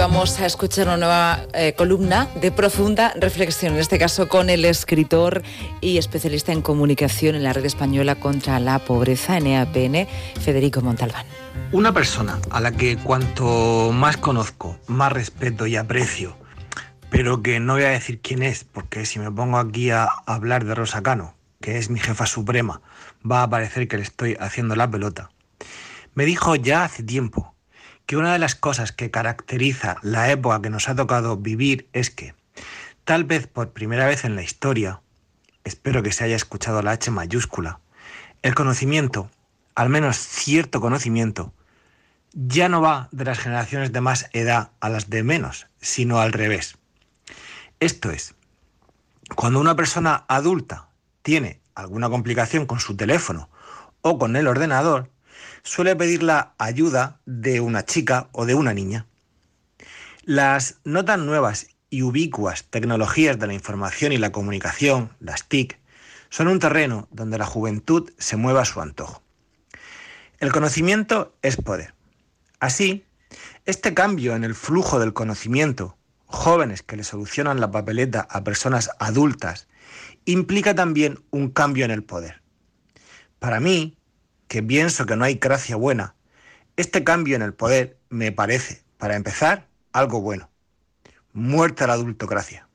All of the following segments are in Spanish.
vamos a escuchar una nueva columna de profunda reflexión, en este caso con el escritor y especialista en comunicación en la Red Española contra la Pobreza, NEAPN, Federico Montalbán. Una persona a la que cuanto más conozco, más respeto y aprecio, pero que no voy a decir quién es, porque si me pongo aquí a hablar de Rosa Cano, que es mi jefa suprema, va a parecer que le estoy haciendo la pelota, me dijo ya hace tiempo que una de las cosas que caracteriza la época que nos ha tocado vivir es que, tal vez por primera vez en la historia, espero que se haya escuchado la H mayúscula, el conocimiento, al menos cierto conocimiento, ya no va de las generaciones de más edad a las de menos, sino al revés. Esto es, cuando una persona adulta tiene alguna complicación con su teléfono o con el ordenador, suele pedir la ayuda de una chica o de una niña. Las no tan nuevas y ubicuas tecnologías de la información y la comunicación, las TIC, son un terreno donde la juventud se mueve a su antojo. El conocimiento es poder. Así, este cambio en el flujo del conocimiento, jóvenes que le solucionan la papeleta a personas adultas, implica también un cambio en el poder. Para mí, que pienso que no hay gracia buena, este cambio en el poder me parece, para empezar, algo bueno. Muerte a la adultocracia.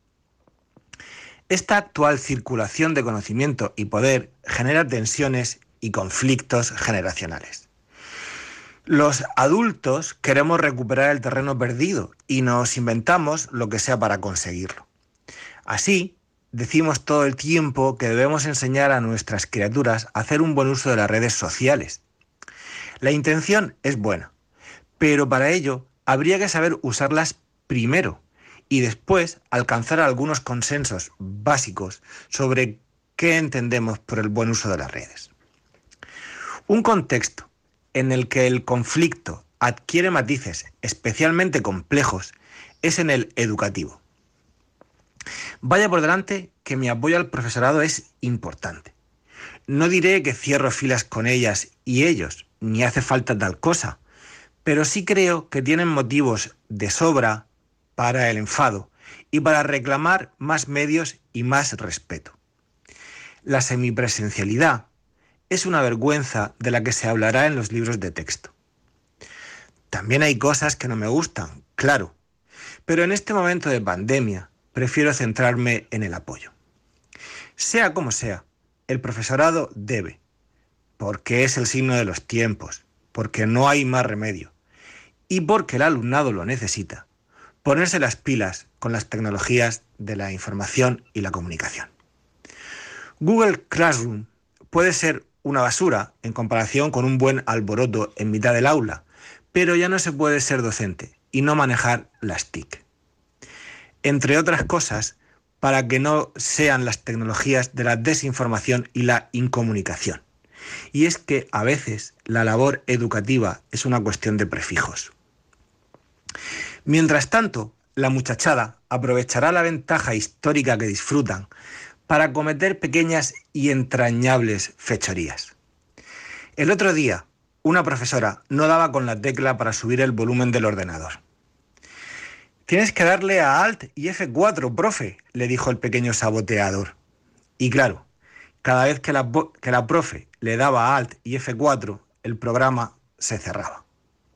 Esta actual circulación de conocimiento y poder genera tensiones y conflictos generacionales. Los adultos queremos recuperar el terreno perdido y nos inventamos lo que sea para conseguirlo. Así, decimos todo el tiempo que debemos enseñar a nuestras criaturas a hacer un buen uso de las redes sociales. La intención es buena, pero para ello habría que saber usarlas primero y después alcanzar algunos consensos básicos sobre qué entendemos por el buen uso de las redes. Un contexto en el que el conflicto adquiere matices especialmente complejos es en el educativo. Vaya por delante que mi apoyo al profesorado es importante. No diré que cierro filas con ellas y ellos, ni hace falta tal cosa, pero sí creo que tienen motivos de sobra para el enfado y para reclamar más medios y más respeto. La semipresencialidad es una vergüenza de la que se hablará en los libros de texto. También hay cosas que no me gustan, claro, pero en este momento de pandemia prefiero centrarme en el apoyo. Sea como sea, el profesorado debe, porque es el signo de los tiempos, porque no hay más remedio, y porque el alumnado lo necesita, ponerse las pilas con las tecnologías de la información y la comunicación. Google Classroom puede ser una basura en comparación con un buen alboroto en mitad del aula, pero ya no se puede ser docente y no manejar las TIC. Entre otras cosas, para que no sean las tecnologías de la desinformación y la incomunicación. Y es que a veces la labor educativa es una cuestión de prefijos. Mientras tanto, la muchachada aprovechará la ventaja histórica que disfrutan para cometer pequeñas y entrañables fechorías. El otro día, una profesora no daba con la tecla para subir el volumen del ordenador. «Tienes que darle a Alt y F4, profe», le dijo el pequeño saboteador. Y claro, cada vez que la profe le daba a Alt y F4, el programa se cerraba.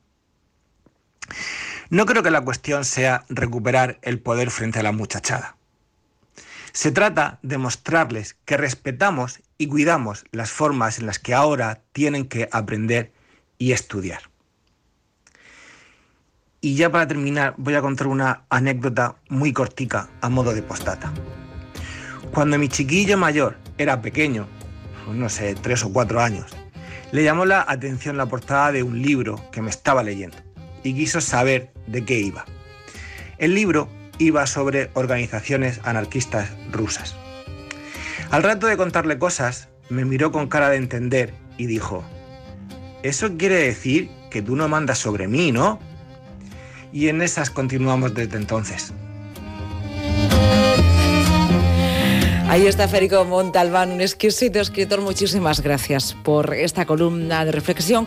No creo que la cuestión sea recuperar el poder frente a la muchachada. Se trata de mostrarles que respetamos y cuidamos las formas en las que ahora tienen que aprender y estudiar. Y ya para terminar voy a contar una anécdota muy cortica a modo de postdata. Cuando mi chiquillo mayor era pequeño, no sé, 3 o 4 años, le llamó la atención la portada de un libro que me estaba leyendo y quiso saber de qué iba. El libro iba sobre organizaciones anarquistas rusas. Al rato de contarle cosas, me miró con cara de entender y dijo: «Eso quiere decir que tú no mandas sobre mí, ¿no?». Y en esas continuamos desde entonces. Ahí está Federico Montalbán, un exquisito escritor. Muchísimas gracias por esta columna de reflexión.